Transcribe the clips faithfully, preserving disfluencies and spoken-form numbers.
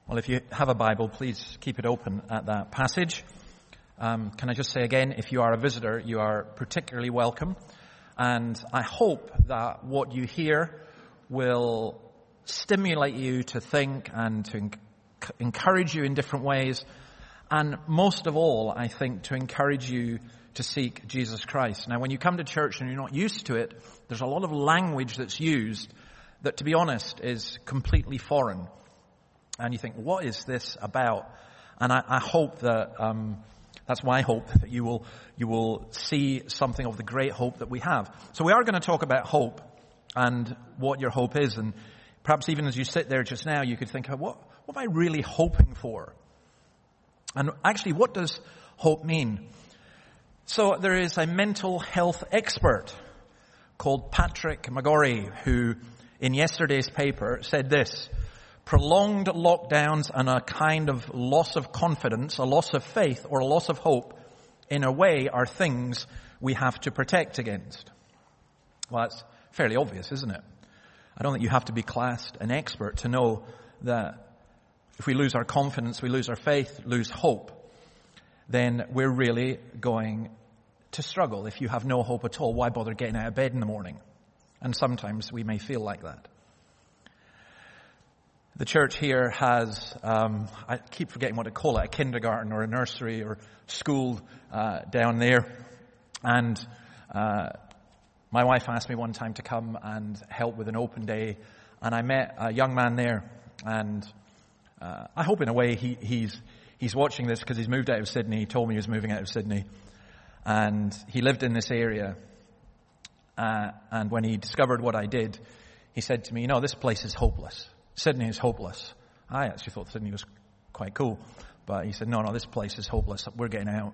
Well, if you have a Bible, please keep it open at that passage. Um, can I just say again, if you are a visitor, you are particularly welcome. And I hope that what you hear will stimulate you to think and to enc- encourage you in different ways. And most of all, I think, to encourage you to seek Jesus Christ. Now, when you come to church and you're not used to it, there's a lot of language that's used that, to be honest, is completely foreign. And you think, what is this about? And I, I hope that, um, that's my hope, that you will, you will see something of the great hope that we have. So we are going to talk about hope and what your hope is. And perhaps even as you sit there just now, you could think, what, what am I really hoping for? And actually, what does hope mean? So there is a mental health expert called Patrick McGorry, who in yesterday's paper said this: prolonged lockdowns and a kind of loss of confidence, a loss of faith, or a loss of hope, in a way, are things we have to protect against. Well, that's fairly obvious, isn't it? I don't think you have to be classed an expert to know that if we lose our confidence, we lose our faith, lose hope, then we're really going to struggle. If you have no hope at all, why bother getting out of bed in the morning? And sometimes we may feel like that. The church here has, um, I keep forgetting what to call it, a kindergarten or a nursery or school uh, down there. And uh, my wife asked me one time to come and help with an open day. And I met a young man there. And uh, I hope in a way he, he's he's watching this because he's moved out of Sydney. He told me he was moving out of Sydney. And he lived in this area. Uh, and when he discovered what I did, he said to me, you know, this place is hopeless. Sydney is hopeless. I actually thought Sydney was quite cool. But he said, no, no, this place is hopeless. We're getting out.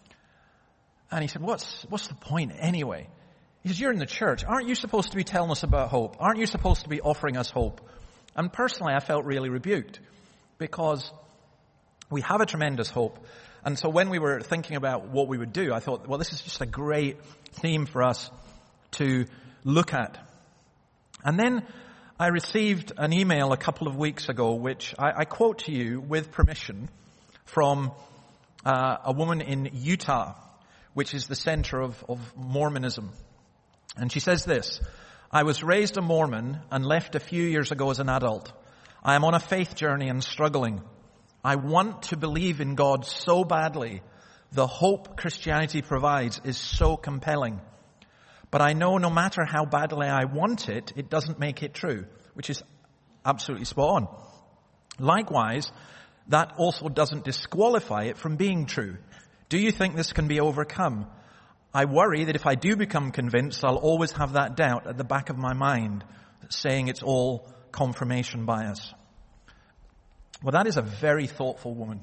And he said, what's what's the point anyway? He says, you're in the church. Aren't you supposed to be telling us about hope? Aren't you supposed to be offering us hope? And personally, I felt really rebuked because we have a tremendous hope. And so when we were thinking about what we would do, I thought, well, this is just a great theme for us to look at. And then I received an email a couple of weeks ago, which I, I quote to you with permission, from uh, a woman in Utah, which is the center of, of Mormonism. And she says this: I was raised a Mormon and left a few years ago as an adult. I am on a faith journey and struggling. I want to believe in God so badly. The hope Christianity provides is so compelling. But I know no matter how badly I want it, it doesn't make it true, which is absolutely spot on. Likewise, that also doesn't disqualify it from being true. Do you think this can be overcome? I worry that if I do become convinced, I'll always have that doubt at the back of my mind, saying it's all confirmation bias. Well, that is a very thoughtful woman.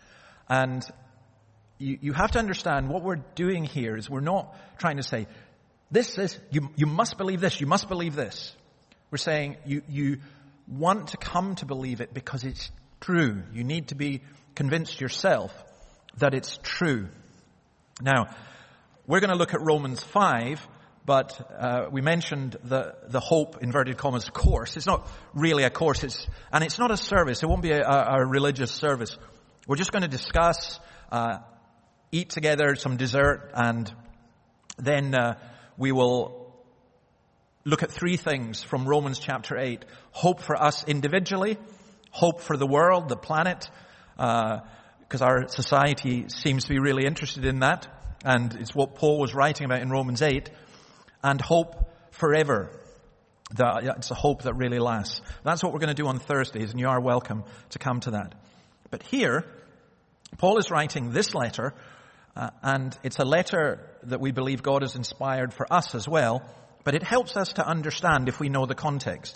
And you, you have to understand what we're doing here is we're not trying to say, this is, you, you must believe this, you must believe this. We're saying you, you want to come to believe it because it's true. You need to be convinced yourself that it's true. Now, we're going to look at Romans five, but uh, we mentioned the, the hope, inverted commas, course. It's not really a course, it's, and it's not a service. It won't be a, a religious service. We're just going to discuss, uh, eat together some dessert, and then uh, we will look at three things from Romans chapter eight. Hope for us individually, hope for the world, the planet, because uh, our society seems to be really interested in that, and it's what Paul was writing about in Romans eight, and hope forever. The, it's a hope that really lasts. That's what we're going to do on Thursdays, and you are welcome to come to that. But here, Paul is writing this letter, uh, and it's a letter that we believe God has inspired for us as well, but it helps us to understand if we know the context.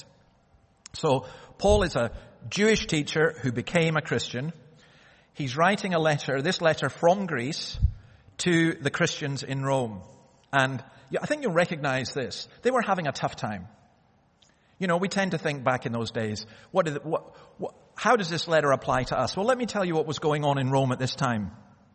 So, Paul is a Jewish teacher who became a Christian. He's writing a letter, this letter from Greece, to the Christians in Rome. And yeah, I think you'll recognize this. They were having a tough time. You know, we tend to think back in those days, what did, what, what, how does this letter apply to us? Well, let me tell you what was going on in Rome at this time.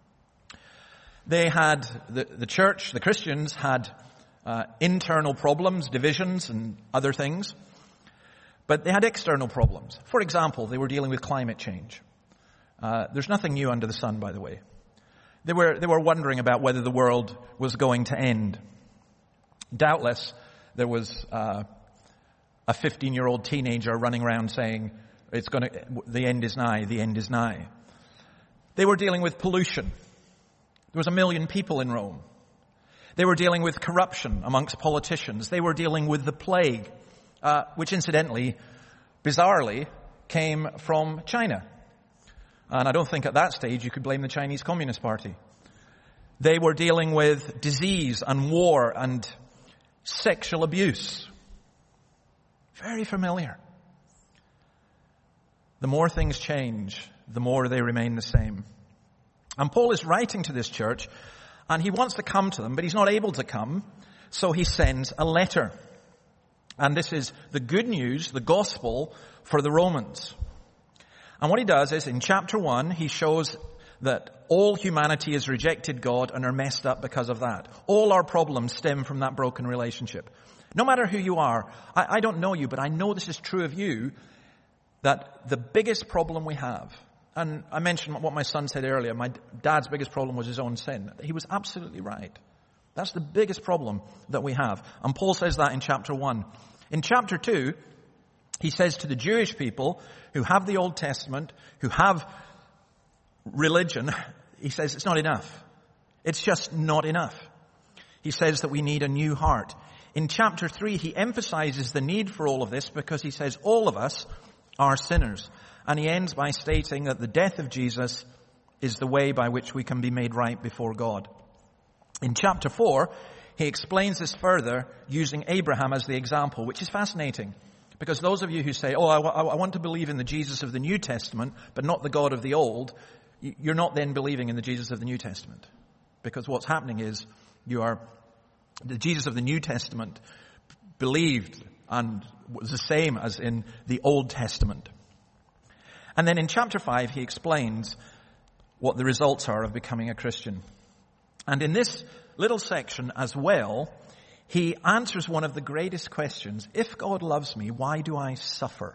They had, the, the church, the Christians had uh, internal problems, divisions and other things. But they had external problems. For example, they were dealing with climate change. Uh, there's nothing new under the sun, by the way. They were, they were wondering about whether the world was going to end. Doubtless, there was uh, a fifteen-year-old teenager running around saying, "It's going to, the end is nigh, the end is nigh." They were dealing with pollution. There was a million people in Rome. They were dealing with corruption amongst politicians. They were dealing with the plague, uh, which incidentally, bizarrely, came from China. And I don't think at that stage you could blame the Chinese Communist Party. They were dealing with disease and war and sexual abuse. Very familiar. The more things change, the more they remain the same. And Paul is writing to this church, and he wants to come to them, but he's not able to come, so he sends a letter. And this is the good news, the gospel for the Romans. And what he does is, in chapter one, he shows that all humanity has rejected God and are messed up because of that. All our problems stem from that broken relationship. No matter who you are, I, I don't know you, but I know this is true of you, that the biggest problem we have, and I mentioned what my son said earlier, my dad's biggest problem was his own sin. He was absolutely right. That's the biggest problem that we have. And Paul says that in chapter one. In chapter two, he says to the Jewish people who have the Old Testament, who have religion, he says it's not enough. It's just not enough. He says that we need a new heart. In chapter three, he emphasizes the need for all of this because he says all of us are sinners. And he ends by stating that the death of Jesus is the way by which we can be made right before God. In chapter four, he explains this further using Abraham as the example, which is fascinating. Because those of you who say, oh, I, I want to believe in the Jesus of the New Testament, but not the God of the Old, you're not then believing in the Jesus of the New Testament. Because what's happening is you are, the Jesus of the New Testament believed and was the same as in the Old Testament. And then in chapter five, he explains what the results are of becoming a Christian. And in this little section as well, he answers one of the greatest questions. If God loves me, why do I suffer?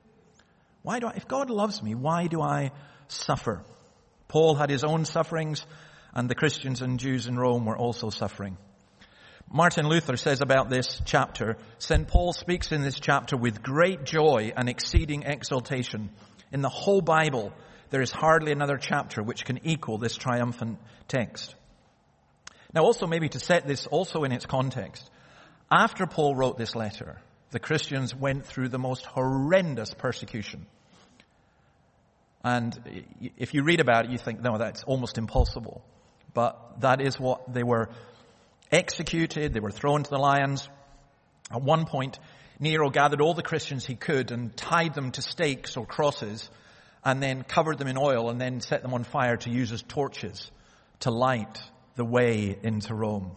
Why do I, if God loves me, why do I suffer? Paul had his own sufferings, and the Christians and Jews in Rome were also suffering. Martin Luther says about this chapter, Saint Paul speaks in this chapter with great joy and exceeding exultation. In the whole Bible, there is hardly another chapter which can equal this triumphant text. Now also maybe to set this also in its context, after Paul wrote this letter, the Christians went through the most horrendous persecution. And if you read about it, you think, no, that's almost impossible. But that is what they were executed, they were thrown to the lions. At one point, Nero gathered all the Christians he could and tied them to stakes or crosses and then covered them in oil and then set them on fire to use as torches to light the way into Rome.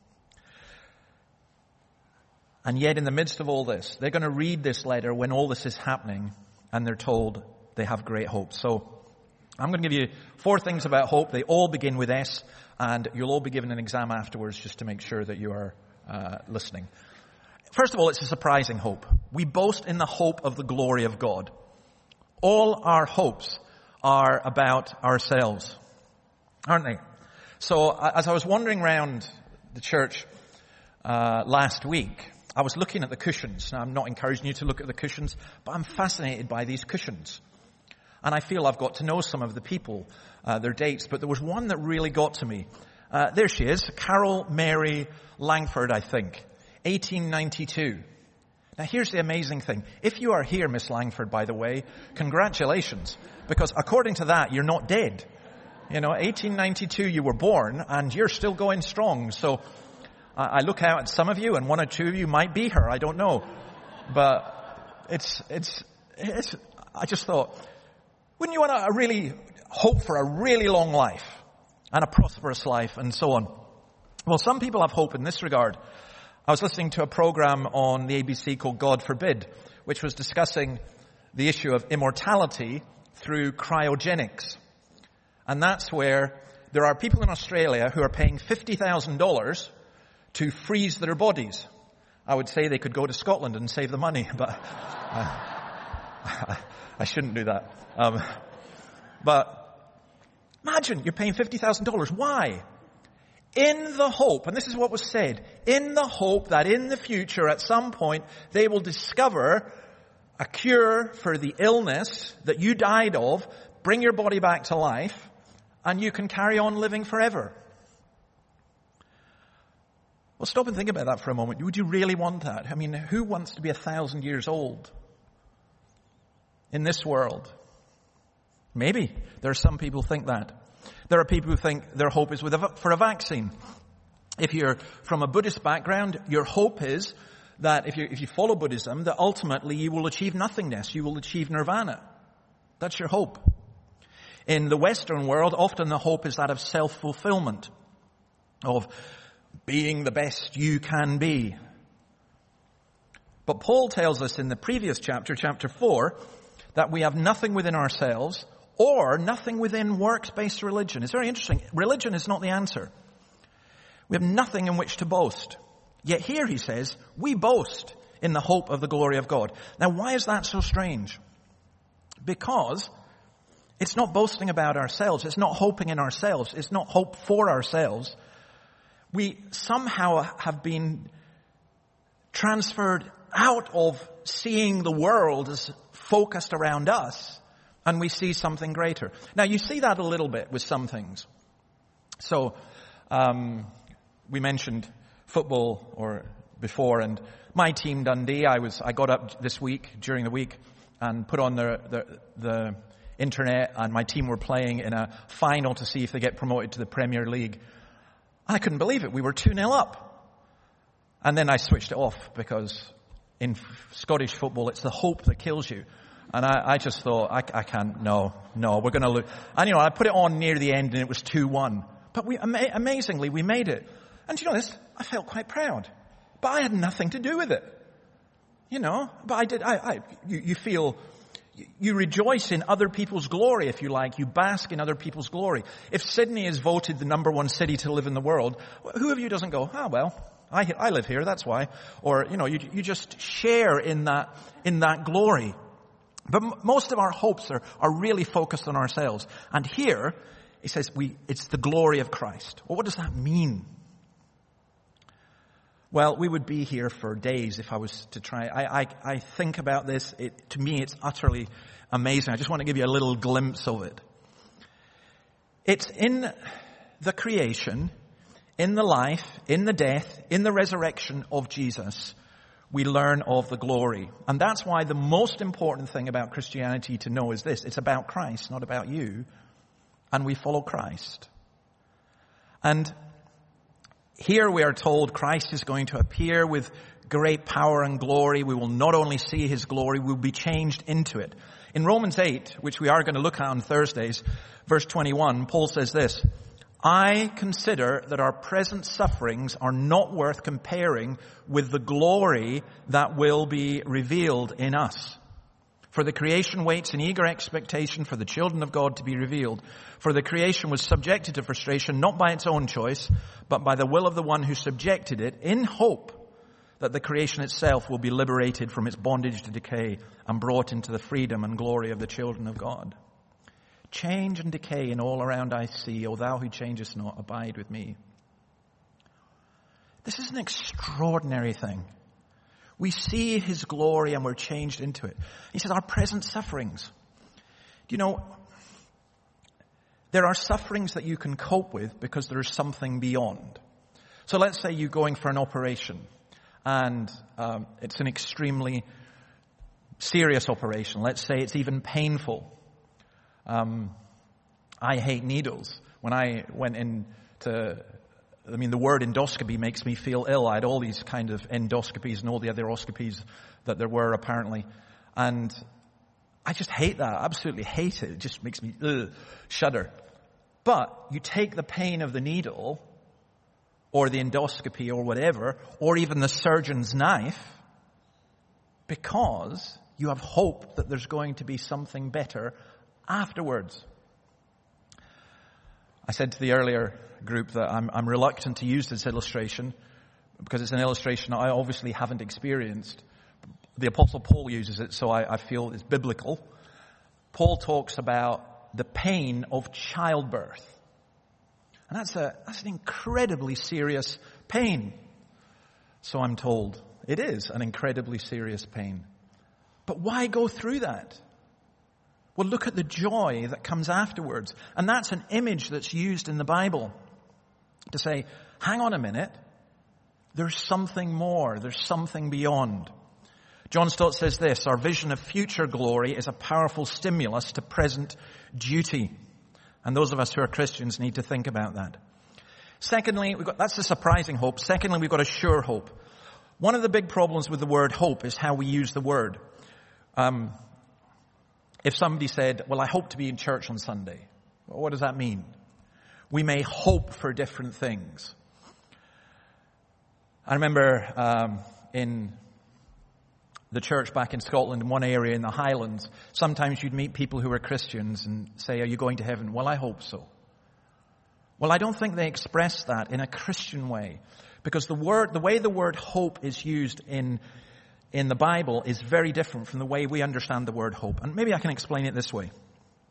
And yet in the midst of all this, they're going to read this letter when all this is happening and they're told they have great hope. So I'm going to give you four things about hope. They all begin with S, and you'll all be given an exam afterwards just to make sure that you are uh, listening. First of all, it's a surprising hope. We boast in the hope of the glory of God. All our hopes are about ourselves, aren't they? So as I was wandering around the church uh, last week, I was looking at the cushions. Now, I'm not encouraging you to look at the cushions, but I'm fascinated by these cushions. And I feel I've got to know some of the people, uh, their dates, but there was one that really got to me. Uh, there she is, Carol Mary Langford, I think, eighteen ninety-two. Now here's the amazing thing. If you are here, Miss Langford, by the way, congratulations, because according to that, you're not dead. You know, eighteen ninety-two you were born, and you're still going strong. So uh, I look out at some of you, and one or two of you might be her. I don't know, but it's it's it's. I just thought, wouldn't you want to really hope for a really long life and a prosperous life and so on? Well, some people have hope in this regard. I was listening to a program on the A B C called God Forbid, which was discussing the issue of immortality through cryogenics. And that's where there are people in Australia who are paying fifty thousand dollars to freeze their bodies. I would say they could go to Scotland and save the money, but uh, I shouldn't do that. Um, but imagine you're paying fifty thousand dollars. Why? In the hope, and this is what was said, in the hope that in the future at some point they will discover a cure for the illness that you died of, bring your body back to life, and you can carry on living forever. Well, stop and think about that for a moment. Would you really want that? I mean, who wants to be a thousand years old in this world? Maybe. There are some people who think that. There are people who think their hope is with a, for a vaccine. If you're from a Buddhist background, your hope is that if you, if you follow Buddhism, that ultimately you will achieve nothingness. You will achieve nirvana. That's your hope. In the Western world, often the hope is that of self-fulfillment, of being the best you can be. But Paul tells us in the previous chapter, chapter four, that we have nothing within ourselves or nothing within works-based religion. It's very interesting. Religion is not the answer. We have nothing in which to boast. Yet here he says, we boast in the hope of the glory of God. Now, why is that so strange? Because it's not boasting about ourselves. It's not hoping in ourselves. It's not hope for ourselves. We somehow have been transferred out of seeing the world as focused around us, and we see something greater. Now, you see that a little bit with some things. So, um, we mentioned football or before, and my team, Dundee, I was I got up this week, during the week, and put on the the, the internet, and my team were playing in a final to see if they get promoted to the Premier League. I couldn't believe it. We were two nil up. And then I switched it off because in Scottish football, it's the hope that kills you. And I, I just thought, I, I can't, no, no, we're going to lose. And, you know, I put it on near the end and it was two one. But we, ama- amazingly, we made it. And, you know this, I felt quite proud. But I had nothing to do with it. You know, but I did, I, I you, you feel... You rejoice in other people's glory, if you like. You bask in other people's glory. If Sydney is voted the number one city to live in the world, who of you doesn't go, ah, well, I, I live here, that's why. Or, you know, you, you just share in that, in that glory. But m- most of our hopes are, are really focused on ourselves. And here, he says, we, it's the glory of Christ. Well, what does that mean? Well, we would be here for days if I was to try. I, I, I think about this. It, to me, it's utterly amazing. I just want to give you a little glimpse of it. It's in the creation, in the life, in the death, in the resurrection of Jesus, we learn of the glory. And that's why the most important thing about Christianity to know is this. It's about Christ, not about you. And we follow Christ. And here we are told Christ is going to appear with great power and glory. We will not only see his glory, we'll be changed into it. In Romans eight, which we are going to look at on Thursdays, verse twenty-one, Paul says this, I consider that our present sufferings are not worth comparing with the glory that will be revealed in us. For the creation waits in eager expectation for the children of God to be revealed. For the creation was subjected to frustration, not by its own choice, but by the will of the one who subjected it, in hope that the creation itself will be liberated from its bondage to decay and brought into the freedom and glory of the children of God. Change and decay in all around I see, O thou who changest not, abide with me. This is an extraordinary thing. We see his glory and we're changed into it. He says our present sufferings. Do you know, there are sufferings that you can cope with because there is something beyond. So let's say you're going for an operation and um, it's an extremely serious operation. Let's say it's even painful. Um, I hate needles. When I went in to... I mean, the word endoscopy makes me feel ill. I had all these kind of endoscopies and all the other oscopies that there were apparently. And I just hate that. I absolutely hate it. It just makes me ugh, shudder. But you take the pain of the needle or the endoscopy or whatever, or even the surgeon's knife, because you have hope that there's going to be something better afterwards. I said to the earlier group that I'm, I'm reluctant to use this illustration because it's an illustration I obviously haven't experienced. The Apostle Paul uses it, so I, I feel it's biblical. Paul talks about the pain of childbirth. And that's a that's an incredibly serious pain. So I'm told. It is an incredibly serious pain. But why go through that? Well, look at the joy that comes afterwards. And that's an image that's used in the Bible to say, hang on a minute, there's something more, there's something beyond. John Stott says this, our vision of future glory is a powerful stimulus to present duty. And those of us who are Christians need to think about that. Secondly, we've got, that's a surprising hope. Secondly, we've got a sure hope. One of the big problems with the word hope is how we use the word. Um, if somebody said, well, I hope to be in church on Sunday, well, what does that mean? We may hope for different things. I remember um, in the church back in Scotland, in one area in the Highlands, sometimes you'd meet people who were Christians and say, are you going to heaven? Well, I hope so. Well, I don't think they express that in a Christian way, because the word, the way the word hope is used in in the Bible is very different from the way we understand the word hope. And maybe I can explain it this way.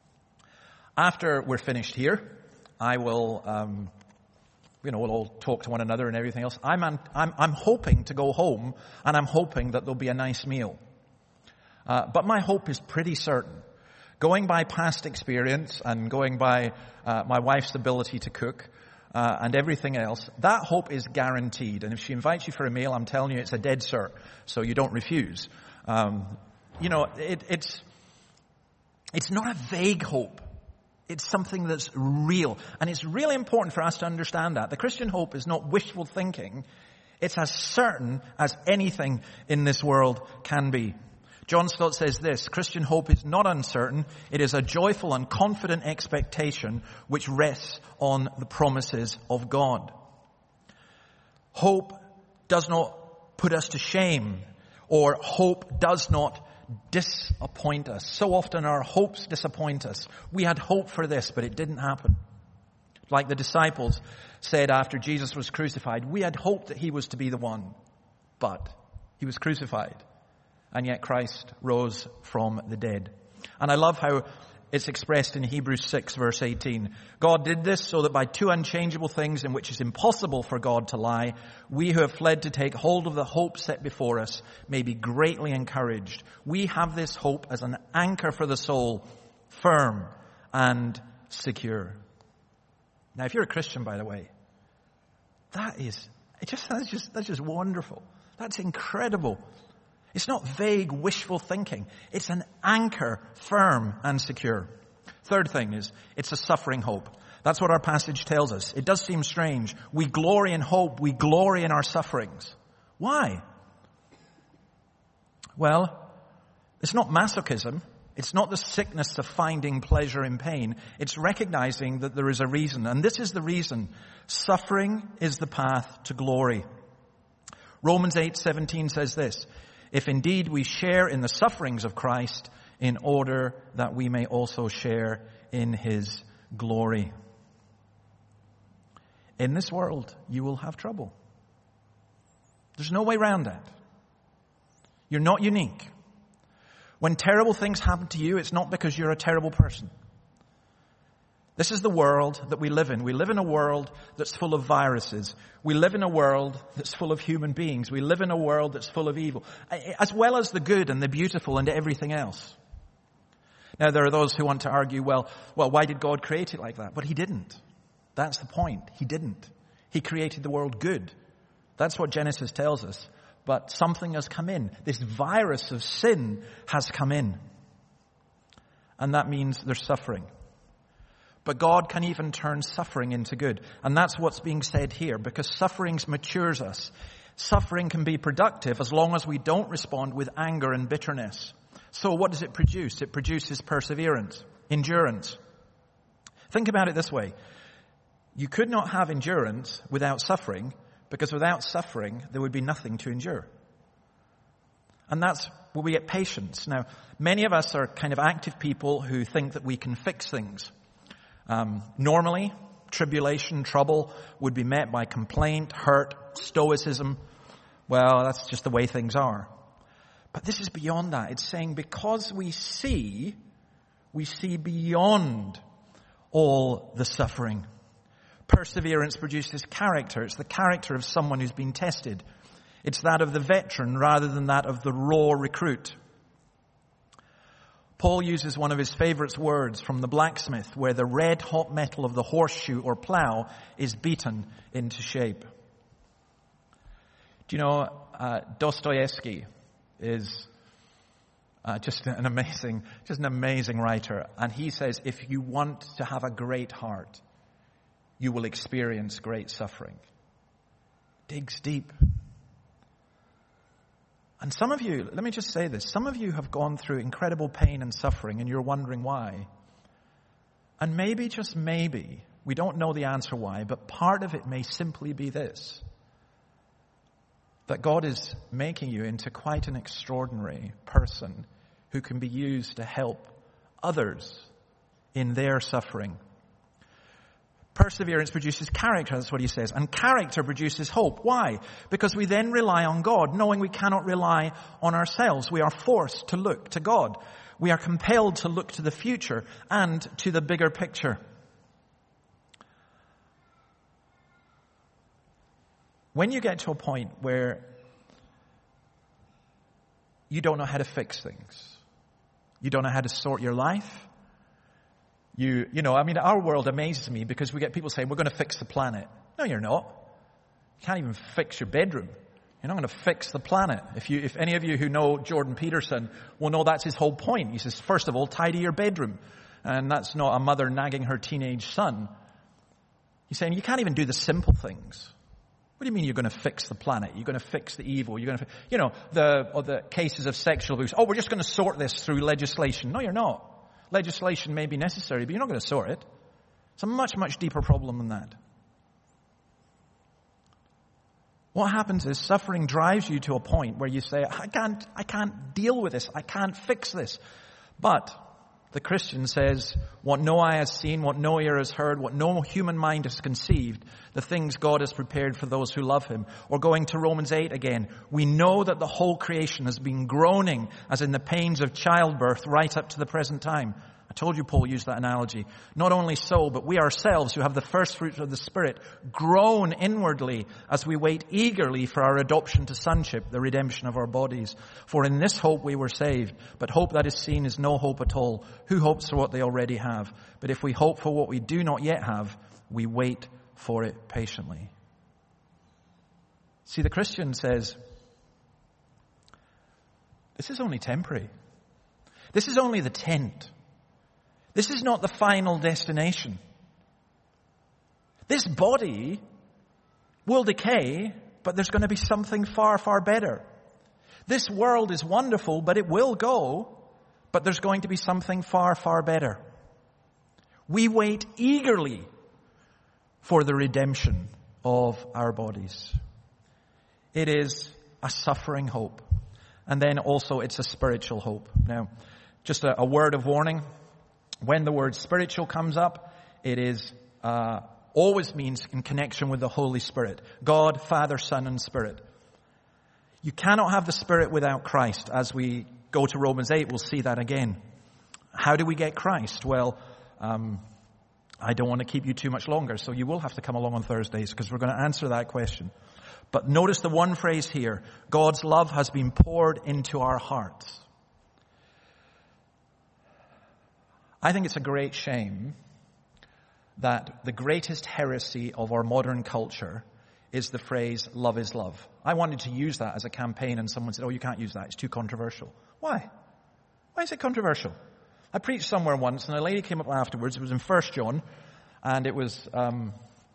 After we're finished here, I will, um, you know, we'll all talk to one another and everything else. I'm, I'm, I'm hoping to go home, and I'm hoping that there'll be a nice meal. Uh, but my hope is pretty certain. Going by past experience and going by uh, my wife's ability to cook uh, and everything else, that hope is guaranteed. And if she invites you for a meal, I'm telling you, it's a dead cert, so you don't refuse. Um, you know, it, it's it's not a vague hope. It's something that's real. And it's really important for us to understand that. The Christian hope is not wishful thinking. It's as certain as anything in this world can be. John Stott says this, Christian hope is not uncertain. It is a joyful and confident expectation which rests on the promises of God. Hope does not put us to shame, or hope does not disappoint us. So often our hopes disappoint us. We had hope for this, but it didn't happen. Like the disciples said after Jesus was crucified, we had hoped that he was to be the one, but he was crucified. And yet Christ rose from the dead. And I love how it's expressed in Hebrews six verse eighteen. God did this so that by two unchangeable things in which it's impossible for God to lie, we who have fled to take hold of the hope set before us may be greatly encouraged. We have this hope as an anchor for the soul, firm and secure. Now, if you're a Christian, by the way, that is, it just, that's just, that's just wonderful. That's incredible. It's not vague, wishful thinking. It's an anchor, firm and secure. Third thing is, it's a suffering hope. That's what our passage tells us. It does seem strange. We glory in hope. We glory in our sufferings. Why? Well, it's not masochism. It's not the sickness of finding pleasure in pain. It's recognizing that there is a reason. And this is the reason. Suffering is the path to glory. Romans eight seventeen says this, if indeed we share in the sufferings of Christ, in order that we may also share in his glory. In this world, you will have trouble. There's no way around that. You're not unique. When terrible things happen to you, it's not because you're a terrible person. This is the world that we live in. We live in a world that's full of viruses. We live in a world that's full of human beings. We live in a world that's full of evil, as well as the good and the beautiful and everything else. Now, there are those who want to argue, well, well, why did God create it like that? But he didn't. That's the point. He didn't. He created the world good. That's what Genesis tells us. But something has come in. This virus of sin has come in. And that means there's suffering. But God can even turn suffering into good. And that's what's being said here, because suffering matures us. Suffering can be productive as long as we don't respond with anger and bitterness. So what does it produce? It produces perseverance, endurance. Think about it this way. You could not have endurance without suffering, because without suffering, there would be nothing to endure. And that's where we get patience. Now, many of us are kind of active people who think that we can fix things. Um, normally, tribulation, trouble would be met by complaint, hurt, stoicism. Well, that's just the way things are. But this is beyond that. It's saying because we see, we see beyond all the suffering. Perseverance produces character. It's the character of someone who's been tested. It's that of the veteran rather than that of the raw recruit. Paul uses one of his favorite words from the blacksmith, where the red hot metal of the horseshoe or plow is beaten into shape. Do you know, uh, Dostoevsky is uh, just an amazing, just an amazing writer. And he says, if you want to have a great heart, you will experience great suffering. Digs deep. And some of you, let me just say this, some of you have gone through incredible pain and suffering and you're wondering why. And maybe, just maybe, we don't know the answer why, but part of it may simply be this. That God is making you into quite an extraordinary person who can be used to help others in their suffering. Perseverance produces character, that's what he says. And character produces hope. Why? Because we then rely on God, knowing we cannot rely on ourselves. We are forced to look to God. We are compelled to look to the future and to the bigger picture. When you get to a point where you don't know how to fix things, you don't know how to sort your life, You, you know, I mean, our world amazes me because we get people saying, we're going to fix the planet. No, you're not. You can't even fix your bedroom. You're not going to fix the planet. If you, if any of you who know Jordan Peterson will know that's his whole point. He says, first of all, tidy your bedroom. And that's not a mother nagging her teenage son. He's saying, you can't even do the simple things. What do you mean you're going to fix the planet? You're going to fix the evil? You're going to, you know, the, or the cases of sexual abuse. Oh, we're just going to sort this through legislation. No, you're not. Legislation may be necessary, but you're not going to sort it. It's a much, much deeper problem than that. What happens is suffering drives you to a point where you say, I can't, I can't deal with this. I can't fix this. But the Christian says, what no eye has seen, what no ear has heard, what no human mind has conceived, the things God has prepared for those who love him. Or going to Romans eight again, we know that the whole creation has been groaning as in the pains of childbirth right up to the present time. I told you Paul used that analogy. Not only so, but we ourselves who have the first fruits of the Spirit groan inwardly as we wait eagerly for our adoption to sonship, the redemption of our bodies. For in this hope we were saved. But hope that is seen is no hope at all. Who hopes for what they already have? But if we hope for what we do not yet have, we wait for it patiently. See, the Christian says, this is only temporary. This is only the tent. This is not the final destination. This body will decay, but there's going to be something far, far better. This world is wonderful, but it will go, but there's going to be something far, far better. We wait eagerly for the redemption of our bodies. It is a suffering hope. And then also it's a spiritual hope. Now, just a, a word of warning. When the word spiritual comes up, it is uh, always means in connection with the Holy Spirit. God, Father, Son, and Spirit. You cannot have the Spirit without Christ. As we go to Romans eight, we'll see that again. How do we get Christ? Well, um, I don't want to keep you too much longer, so you will have to come along on Thursdays because we're going to answer that question. But notice the one phrase here. God's love has been poured into our hearts. I think it's a great shame that the greatest heresy of our modern culture is the phrase, love is love. I wanted to use that as a campaign and someone said, oh, you can't use that. It's too controversial. Why? Why is it controversial? I preached somewhere once and a lady came up afterwards. It was in First John and it was, um,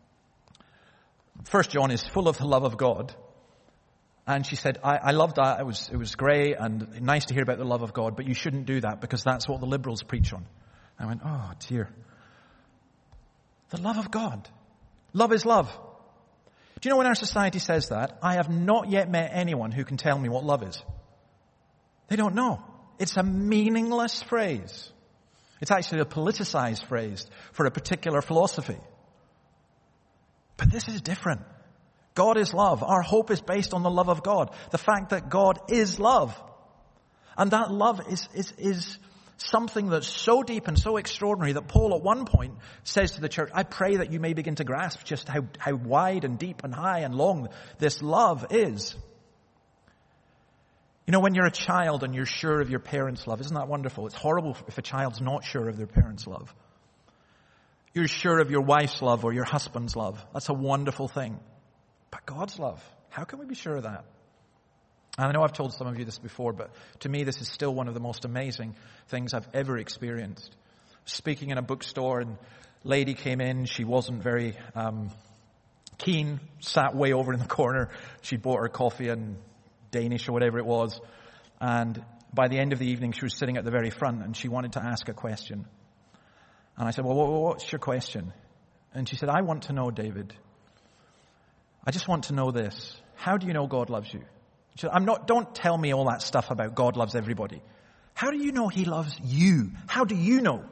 First John is full of the love of God. And she said, I, I loved that. It was, it was great and nice to hear about the love of God, but you shouldn't do that because that's what the liberals preach on. I went, oh dear. The love of God. Love is love. Do you know when our society says that? I have not yet met anyone who can tell me what love is. They don't know. It's a meaningless phrase. It's actually a politicized phrase for a particular philosophy. But this is different. God is love. Our hope is based on the love of God. The fact that God is love. And that love is, is, is something that's so deep and so extraordinary that Paul at one point says to the church, I pray that you may begin to grasp just how, how wide and deep and high and long this love is. You know, when you're a child and you're sure of your parents' love, isn't that wonderful? It's horrible if a child's not sure of their parents' love. You're sure of your wife's love or your husband's love. That's a wonderful thing. But God's love, how can we be sure of that? And I know I've told some of you this before, but to me this is still one of the most amazing things I've ever experienced. Speaking in a bookstore, and a lady came in. She wasn't very um, keen, sat way over in the corner. She bought her coffee and Danish or whatever it was. And by the end of the evening, she was sitting at the very front and she wanted to ask a question. And I said, well, what's your question? And she said, I want to know, David, I just want to know this. How do you know God loves you? She said, I'm not, don't tell me all that stuff about God loves everybody. How do you know he loves you? How do you know?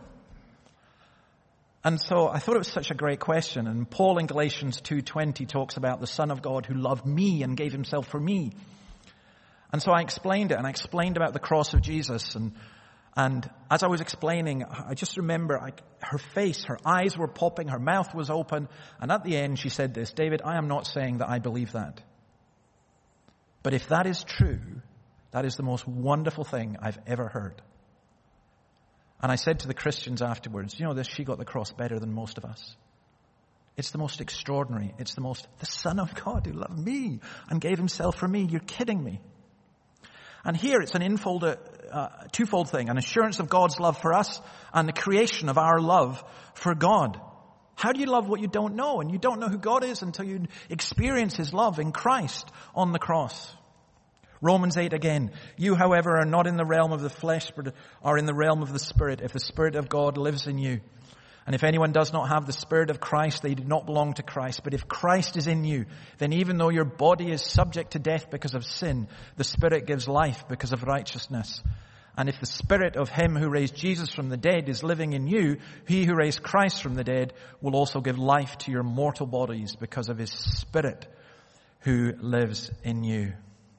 And so I thought it was such a great question. And Paul in Galatians two twenty talks about the Son of God who loved me and gave himself for me. And so I explained it, and I explained about the cross of Jesus. And and as I was explaining, I just remember I, her face, her eyes were popping, her mouth was open. And at the end she said this, David, I am not saying that I believe that. But if that is true, that is the most wonderful thing I've ever heard. And I said to the Christians afterwards, you know this, she got the cross better than most of us. It's the most extraordinary. It's the most, the Son of God who loved me and gave himself for me. You're kidding me. And here it's an infold, uh, twofold thing, an assurance of God's love for us and the creation of our love for God. How do you love what you don't know? And you don't know who God is until you experience his love in Christ on the cross. Romans eight again. You, however, are not in the realm of the flesh, but are in the realm of the Spirit, if the Spirit of God lives in you. And if anyone does not have the Spirit of Christ, they do not belong to Christ. But if Christ is in you, then even though your body is subject to death because of sin, the Spirit gives life because of righteousness. And if the Spirit of him who raised Jesus from the dead is living in you, he who raised Christ from the dead will also give life to your mortal bodies because of his Spirit who lives in you.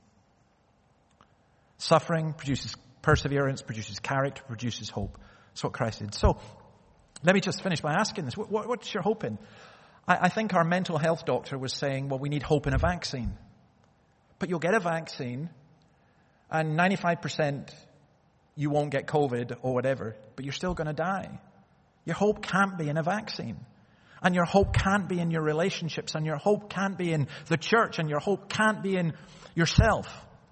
Suffering produces perseverance, produces character, produces hope. That's what Christ did. So, let me just finish by asking this. What, what, what's your hope in? I, I think our mental health doctor was saying, well, we need hope in a vaccine. But you'll get a vaccine, and ninety-five percent you won't get COVID or whatever, but you're still going to die. Your hope can't be in a vaccine. And your hope can't be in your relationships, and your hope can't be in the church, and your hope can't be in yourself.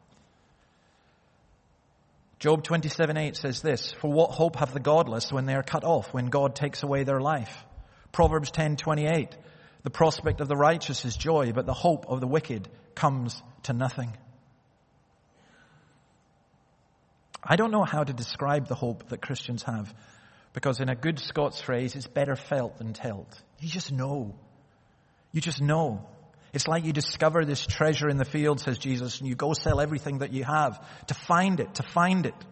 Job twenty-seven eight says this, for what hope have the godless when they are cut off, when God takes away their life? Proverbs ten twenty-eight, the prospect of the righteous is joy, but the hope of the wicked comes to nothing. I don't know how to describe the hope that Christians have, because in a good Scots phrase, it's better felt than told. You just know. You just know. It's like you discover this treasure in the field, says Jesus, and you go sell everything that you have to find it, to find it.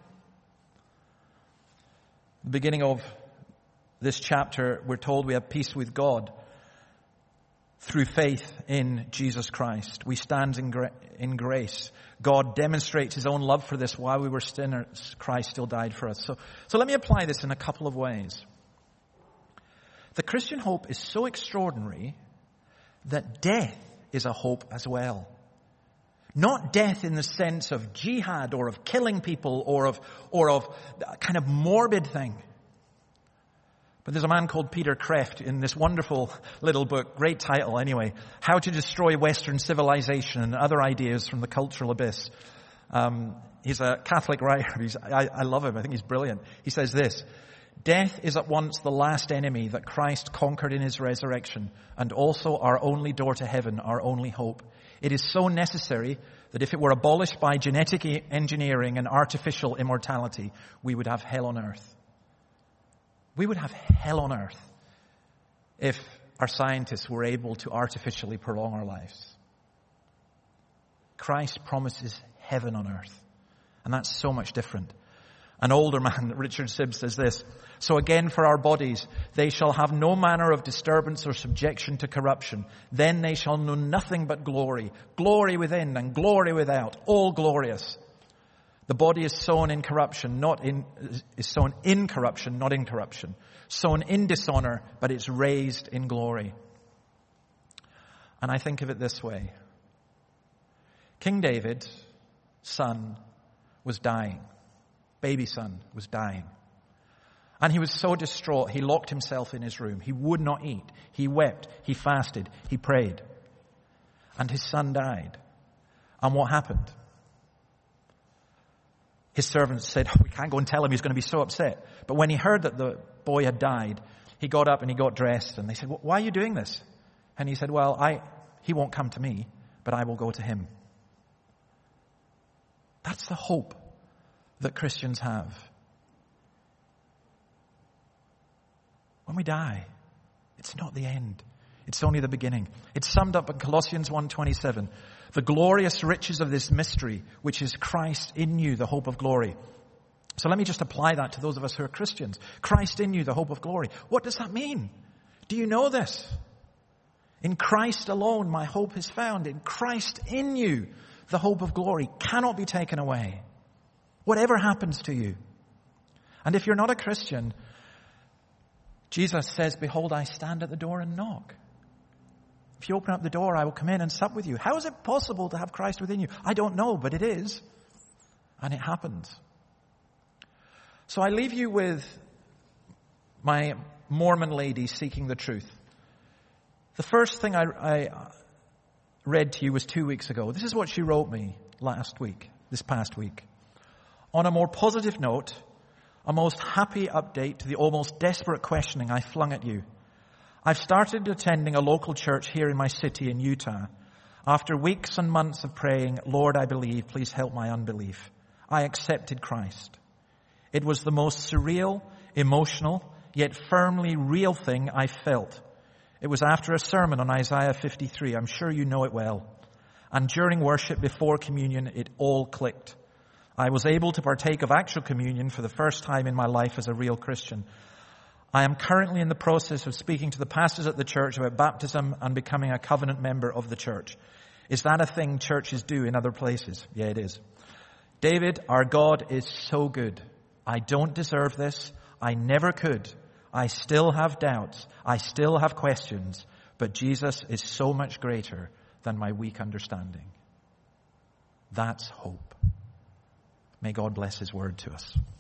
The beginning of this chapter, we're told we have peace with God through faith in Jesus Christ. We stand in, gra- in grace. God demonstrates his own love for this. While we were sinners, Christ still died for us. So, so let me apply this in a couple of ways. The Christian hope is so extraordinary that death is a hope as well. Not death in the sense of jihad or of killing people or of, or of a kind of morbid thing. But there's a man called Peter Kreeft in this wonderful little book, great title anyway, How to Destroy Western Civilization and Other Ideas from the Cultural Abyss. Um, he's a Catholic writer. He's, I, I love him. I think he's brilliant. He says this, death is at once the last enemy that Christ conquered in his resurrection, and also our only door to heaven, our only hope. It is so necessary that if it were abolished by genetic engineering and artificial immortality, we would have hell on earth. We would have hell on earth if our scientists were able to artificially prolong our lives. Christ promises heaven on earth, and that's so much different. An older man, Richard Sibbes, says this: "So again for our bodies, they shall have no manner of disturbance or subjection to corruption. Then they shall know nothing but glory, glory within and glory without, all glorious. The body is sown in corruption, not in, is sown in corruption, not in corruption. Sown in dishonor, but it's raised in glory." And I think of it this way. King David's son was dying. Baby son was dying. And he was so distraught, he locked himself in his room. He would not eat. He wept. He fasted. He prayed. And his son died. And what happened? His servants said, "We can't go and tell him, he's going to be so upset." But when he heard that the boy had died, he got up and he got dressed. And they said, "Why are you doing this?" And he said, "Well, I, he won't come to me, but I will go to him." That's the hope that Christians have. When we die, it's not the end. It's only the beginning. It's summed up in Colossians one twenty-seven. "The glorious riches of this mystery, which is Christ in you, the hope of glory." So let me just apply that to those of us who are Christians. Christ in you, the hope of glory. What does that mean? Do you know this? In Christ alone, my hope is found. In Christ in you, the hope of glory cannot be taken away. Whatever happens to you. And if you're not a Christian, Jesus says, "Behold, I stand at the door and knock. If you open up the door, I will come in and sup with you." How is it possible to have Christ within you? I don't know, but it is. And it happens. So I leave you with my Mormon lady seeking the truth. The first thing I, I read to you was two weeks ago. This is what she wrote me last week, this past week. "On a more positive note, a most happy update to the almost desperate questioning I flung at you. I've started attending a local church here in my city in Utah. After weeks and months of praying, 'Lord, I believe, please help my unbelief,' I accepted Christ. It was the most surreal, emotional, yet firmly real thing I felt. It was after a sermon on Isaiah fifty-three. I'm sure you know it well. And during worship before communion, it all clicked. I was able to partake of actual communion for the first time in my life as a real Christian. I am currently in the process of speaking to the pastors at the church about baptism and becoming a covenant member of the church. Is that a thing churches do in other places?" Yeah, it is. "David, our God is so good. I don't deserve this. I never could. I still have doubts. I still have questions. But Jesus is so much greater than my weak understanding." That's hope. May God bless His word to us.